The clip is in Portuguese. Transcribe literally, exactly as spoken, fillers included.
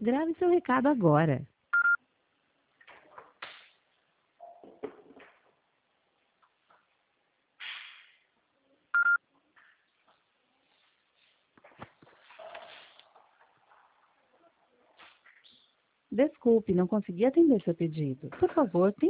Grave seu recado agora. Desculpe, não consegui atender seu pedido. Por favor, tente